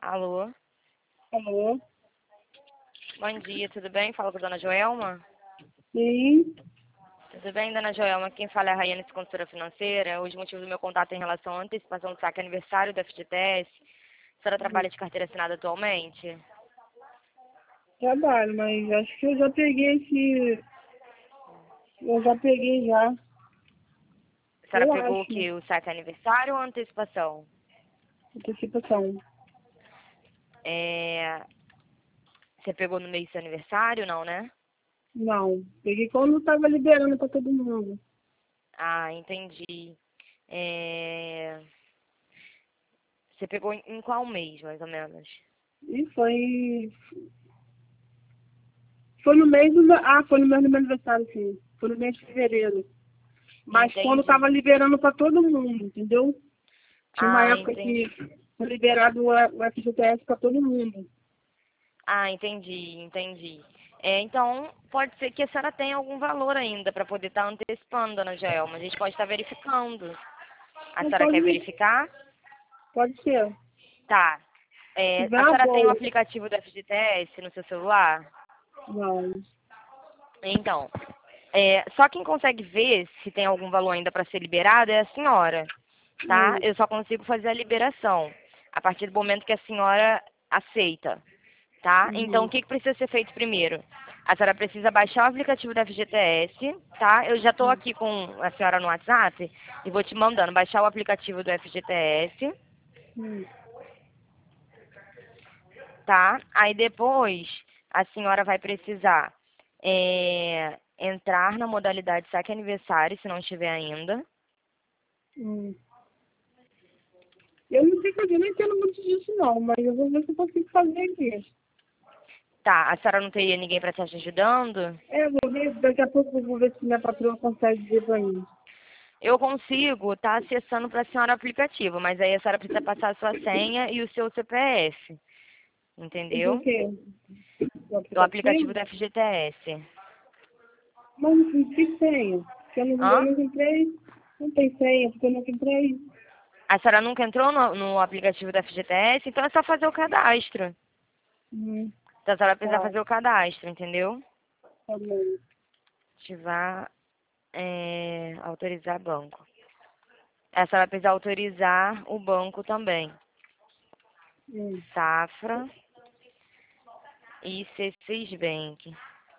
Alô? Alô? Bom dia, tudo bem? Fala com a dona Joelma? Sim. Tudo bem, dona Joelma? Quem fala é a Rayane, consultora financeira. Hoje o motivo do meu contato é em relação à antecipação do saque aniversário da FGTS. A senhora trabalha de carteira assinada atualmente? Trabalho, mas acho que eu já peguei esse. Eu já peguei já. A senhora Eu pegou o acho, né? que? O saque aniversário ou a antecipação? Antecipação. Você pegou no mês do seu aniversário, não, né? Não. Peguei quando tava liberando pra todo mundo. Ah, entendi. É, Você pegou em qual mês, mais ou menos? E foi. Foi no mês do meu. Ah, foi no mês do meu aniversário, sim. Foi no mês de fevereiro. Mas quando Entendi. tava liberando pra todo mundo, entendeu? Tinha uma Ah, época entendi. que foi liberado o FGTS pra todo mundo. Ah, entendi. Então, pode ser que a senhora tenha algum valor ainda para poder estar antecipando, dona Joelma. A gente pode estar verificando. A Não senhora quer pode. verificar? Pode ser. Tá. Se tiver A uma senhora tem o boa. aplicativo do FGTS no seu celular? Não. Então, só quem consegue ver se tem algum valor ainda para ser liberado é a senhora, tá? Hum. Eu só consigo fazer a liberação a partir do momento que a senhora aceita. Tá? Então, o Uhum. que precisa ser feito primeiro? A senhora precisa baixar o aplicativo da FGTS, tá? Eu já estou aqui com a senhora no WhatsApp e vou te mandando baixar o aplicativo do FGTS, Hum. tá? Aí depois a senhora vai precisar entrar na modalidade saque aniversário, se não estiver ainda. Hum. Eu não sei fazer, não entendo muito disso não, mas eu vou ver se eu consigo fazer aqui. Tá, a senhora não teria ninguém para estar te ajudando? Eu vou ver, daqui a pouco eu vou ver se minha patroa consegue dizer pra mim. Eu consigo estar acessando para a senhora o aplicativo, mas aí a senhora precisa passar a sua senha e o seu CPF. Do Entendeu? quê? Do Do aplicativo aplicativo? da FGTS. Mas não tem senha. Porque eu Hã? não entrei, não tem senha, porque eu não entrei. A senhora nunca entrou no aplicativo da FGTS? Então é só fazer o cadastro. Hum. Então a senhora precisa Tá, fazer o cadastro, entendeu? tá bom. Ativar, autorizar banco. A senhora precisa autorizar o banco também. Hum. Safra e C6 Bank.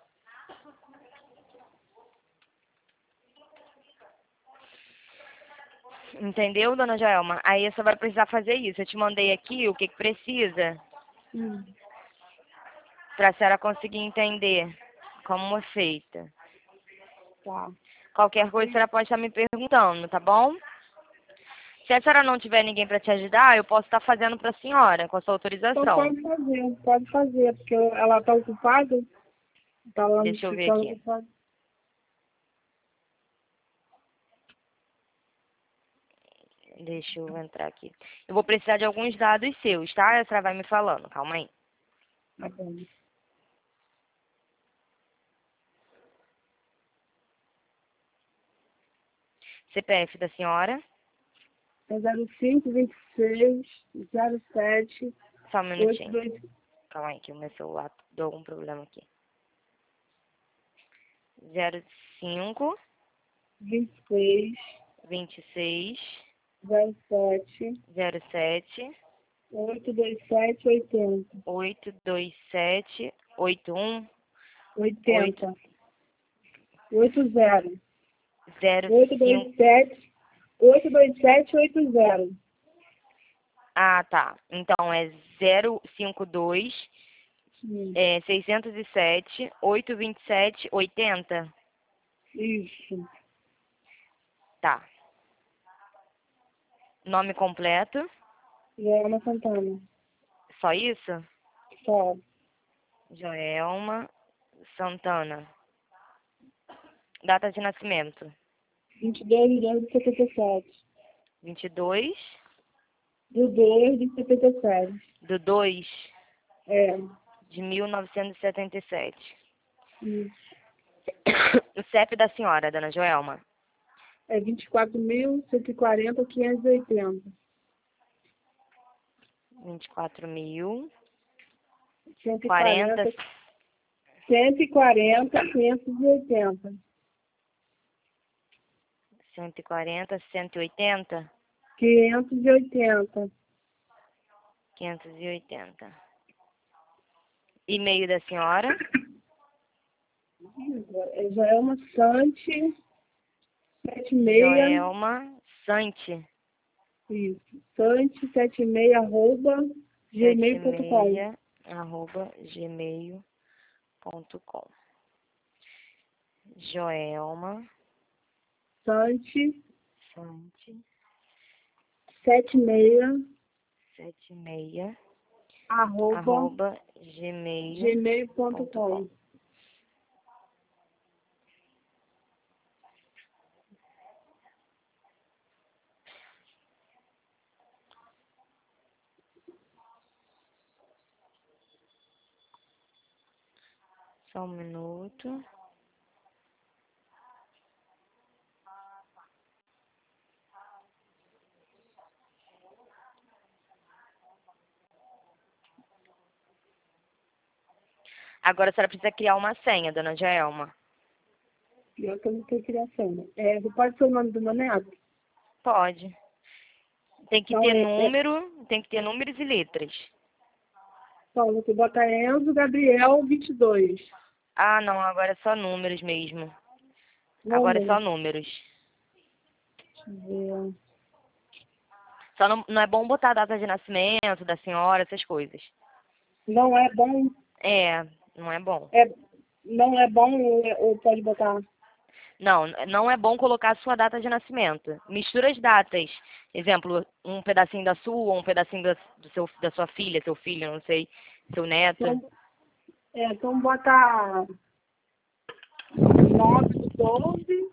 Entendeu, dona Joelma? Aí a senhora vai precisar fazer isso. Eu te mandei aqui o que precisa Hum. para a senhora conseguir entender como é feita. Tá. Qualquer coisa a senhora pode estar me perguntando, tá bom? Se a senhora não tiver ninguém para te ajudar, eu posso estar fazendo para a senhora, com a sua Então autorização. pode fazer, porque ela tá ocupada, tá lá no Deixa eu ver escritório aqui. ocupada. Deixa eu entrar aqui. Eu vou precisar de alguns dados seus, tá? A senhora vai me falando. Calma aí. Tá bom. CPF da senhora. É 05 26 07 Só um minutinho. 82 Calma aí, que o meu celular deu algum problema aqui. 05 26 26 07 07 827 80 827 81 8 80 80 05. 827 827 80. Ah, tá. Então é 052 Hum, 607 827 80. isso. Tá. Nome completo? Joana Santana. Só isso? Só. Joelma Santana. Data de nascimento? 22 de 77. 22 Do 2 de 77. de 2 É. de 1977. Isso. O CEP da senhora, dona Joelma? É 24.140.580. 24.000. 140, 40, 140, 580. 140, 180, 580. 580. E-mail da senhora? Joelma Sante, 76. Joelma Sante. Isso. Sante, 76, gmail.com. 76, gmail.com. Joelma Sante, Sante 76, 76 gmail.com. gmail.com. Só um minuto. Agora a senhora precisa criar uma senha, dona Joelma. Pior que eu não tenho criação. Pode ser o nome do meu neto? Pode. Tem que Então, ter número, tem que ter números e letras. Então, você bota Enzo Gabriel 22. Ah, não, agora é só números mesmo. Agora é Número. só números. Deixa eu ver. Só não é bom botar a data de nascimento da senhora, essas coisas. Não é bom. É, não é bom. Não é bom ou pode botar? Não, não é bom colocar a sua data de nascimento. Mistura as datas. Exemplo, um pedacinho da sua, um pedacinho da sua filha, seu filho, não sei, seu neto. Então bota 912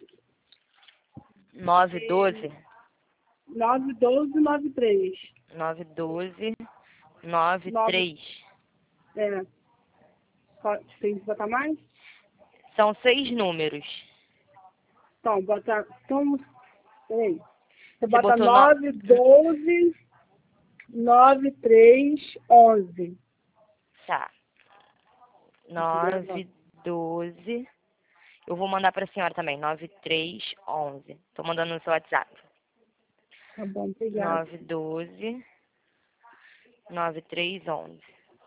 912 912 93. 912 93. É. Tem que botar mais? São 6 números. Então, bota. Então, peraí. Você Você bota botou 912 9311. Tá. Gravando. 912. Eu vou mandar para a senhora também. 9311. Tô mandando no seu WhatsApp. Tá bom, obrigada. 912 9311.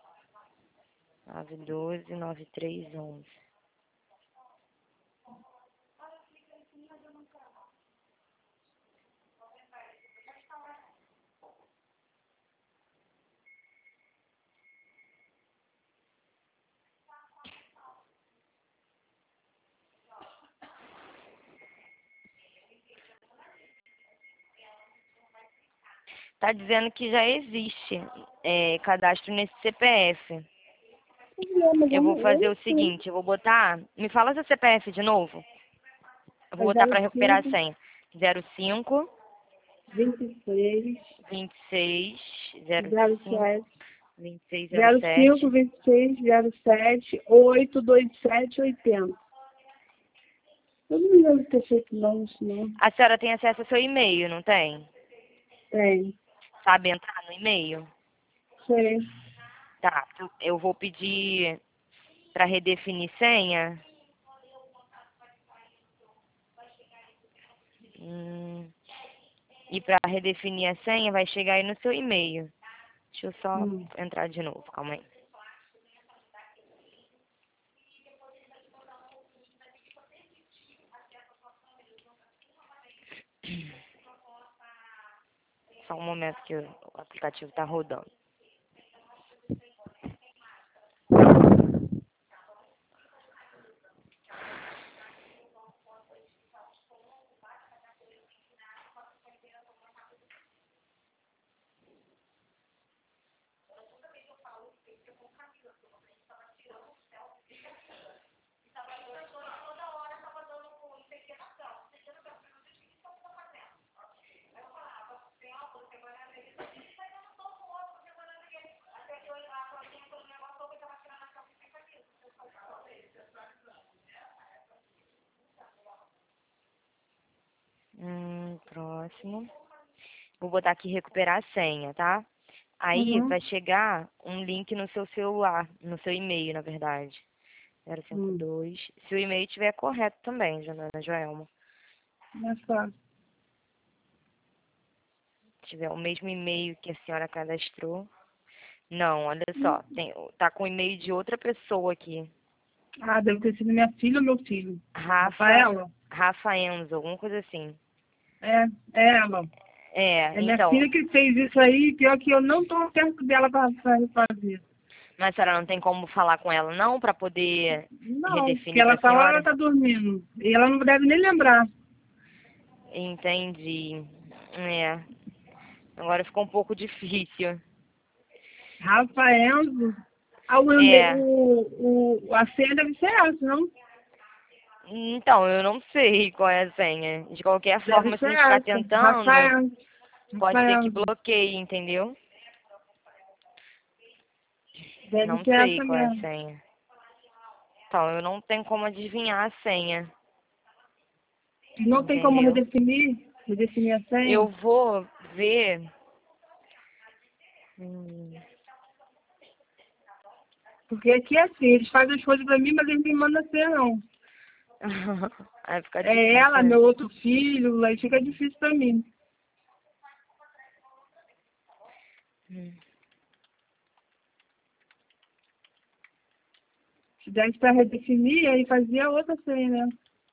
912 9311. Tá dizendo que já existe cadastro nesse CPF. Eu vou fazer o seguinte, eu vou botar... Me fala seu CPF de novo. Eu vou botar para recuperar a 05 senha. 05 26 26 05 07 26 05 07 26 07 827 80. Eu não me lembro de ter feito não, isso não. A senhora tem acesso ao seu e-mail, não tem? Tem. Sabe entrar no e-mail? Sei. Tá, eu vou pedir para redefinir senha. E para redefinir a senha vai chegar aí no seu e-mail. Deixa eu só entrar de novo, calma aí. Só um momento que o aplicativo está rodando. Próximo. Vou botar aqui recuperar a senha, tá? Aí Uhum. vai chegar um link no seu celular, no seu e-mail, na verdade. Hum. 052. Se o e-mail estiver correto também, dona Joelma. É fácil. Se tiver o mesmo e-mail que a senhora cadastrou. Não, olha só, tá com o e-mail de outra pessoa aqui. Ah, deve ter sido minha filha ou meu filho. Rafa, Rafaela? Rafa Enzo, alguma coisa assim. É ela. É, É minha então, filha que fez isso aí, pior que eu não tô perto dela pra fazer. mas a senhora não tem como falar com ela não para poder Não, porque redefinir para ela a tá lá, ela senhora? tá dormindo. E ela não deve nem lembrar. Entendi. É, agora ficou um pouco difícil. Rafael, ah, É, a senha deve ser essa, não? então, eu não sei qual é a senha. De qualquer Deve forma, se a ser gente ficar essa. tentando, Rafael, pode ser Rafael. que bloqueie, entendeu? Deve Não ser sei essa qual é a mesmo. senha. Então, eu não tenho como adivinhar a senha, Não tem como entendeu? redefinir a senha. Eu vou ver. Hum. Porque aqui é assim, eles fazem as coisas pra mim, mas eles não me mandam a senha, não. Aí fica É difícil, ela, né? meu outro filho, aí fica difícil pra mim. Hum. Se desse pra redefinir, aí fazia outra senha, né?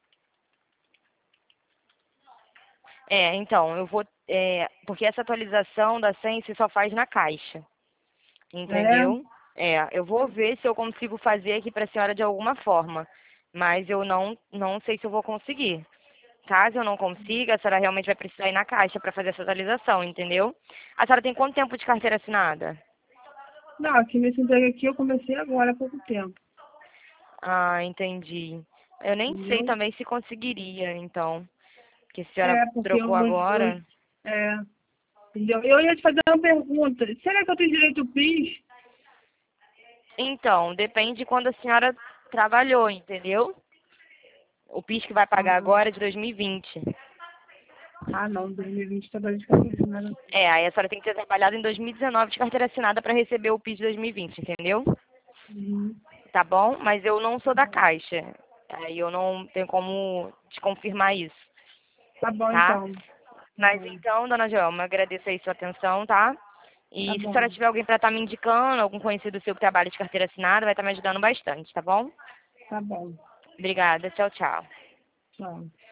É, então, eu vou. Porque essa atualização da senha se só faz na caixa, É, entendeu? É, eu vou ver se eu consigo fazer aqui para a senhora de alguma forma, mas eu não sei se eu vou conseguir. Caso eu não consiga, a senhora realmente vai precisar ir na caixa para fazer essa atualização, entendeu? A senhora tem quanto tempo de carteira assinada? não, aqui nesse emprego aqui eu comecei agora há pouco tempo, Ah, entendi. Eu nem sei entendeu? também se conseguiria, então. Porque a senhora É, porque trocou agora. é, entendeu? Eu ia te fazer uma pergunta. Será que eu tenho direito ao PIS? Então, depende de quando a senhora trabalhou, entendeu? O PIS que vai pagar agora é de 2020. Ah, não, 2020 trabalho de carteira assinada. É, aí a senhora tem que ter trabalhado em 2019 de carteira assinada para receber o PIS de 2020, entendeu? Uhum. Tá bom? Mas eu não sou da Caixa. Aí eu não tenho como te confirmar isso, Tá bom, tá? então. Tá Mas bom. então, dona Joelma, agradeço aí sua atenção, tá? Tá E se a senhora bom. tiver alguém para estar me indicando, algum conhecido seu que trabalha de carteira assinada, vai estar me ajudando bastante, tá bom? Tá bom. Obrigada. Tchau, tchau. Tchau.